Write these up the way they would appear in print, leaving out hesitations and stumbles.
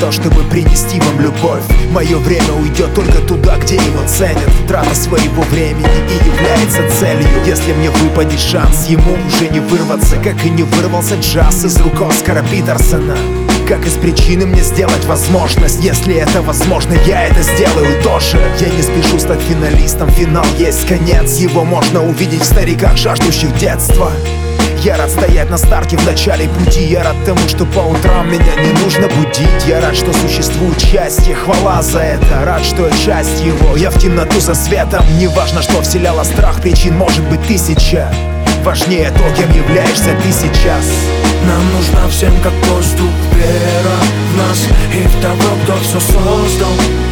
то, чтобы принести вам любовь. Мое время уйдет только туда, где его ценят. Трата своего времени и является целью. Если мне выпадет шанс, ему уже не вырваться, как и не вырвался джаз из рук Оскара Питерсона. Как из причины мне сделать возможность? Если это возможно, я это сделаю тоже. Я не спешу стать финалистом, финал есть конец. Его можно увидеть в стариках, жаждущих детства. Я рад стоять на старте в начале пути. Я рад тому, что по утрам меня не нужно будить. Я рад, что существует счастье, хвала за это. Рад, что я часть его, я в темноту за светом. Не важно, что вселяло страх, причин может быть тысяча. Важнее то, кем являешься ты сейчас. Нам нужна всем как воздух вера в нас и в того, кто все создал.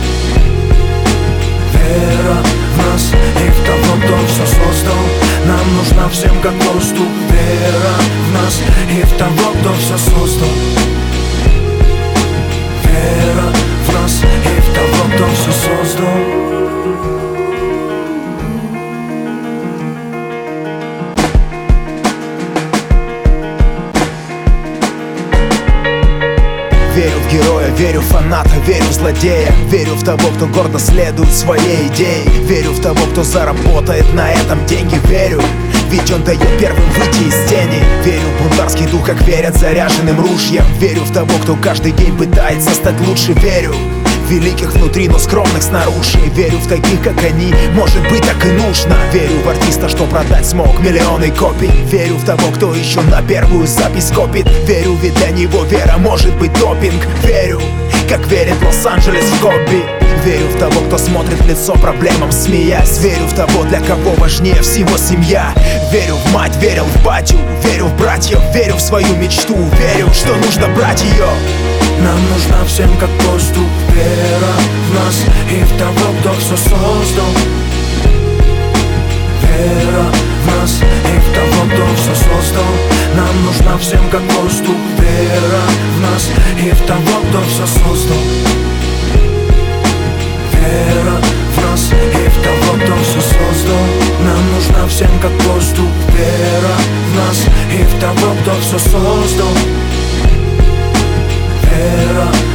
Вера в нас и в того, кто все создал. Нам нужна всем как воздух вера в нас и в того, кто все создал. Вера в нас и в того, кто все создал. Верю в героя, верю в фаната, верю в злодея. Верю в того, кто гордо следует своей идее. Верю в того, кто заработает на этом деньги. Верю, ведь он дает первым выйти из тени. Верю в бунтарский дух, как верят заряженным ружьям. Верю в того, кто каждый день пытается стать лучше. Верю в великих внутри, но скромных снаружи. Верю в таких, как они, может быть, так и нужно. Верю в артиста, что продать смог миллионы копий. Верю в того, кто еще на первую запись копит. Верю, ведь для него вера может быть допинг. Верю, как верит Лос-Анджелес в хобби. Верю в того, кто смотрит в лицо проблемам, смеясь. Верю в того, для кого важнее всего семья. Верю в мать, верил в батю. Верю в братьев, верю в свою мечту. Верю, что нужно брать ее. Нам нужна всем как воздух вера в нас и в того, кто все создал. Вера в нас и в того, кто все создал. Нам нужна всем как воздух вера в нас и в того, кто все создал. Вера в нас и в того, кто все создал. Нам нужна всем как воздух вера в нас и в того, кто все создал. Вера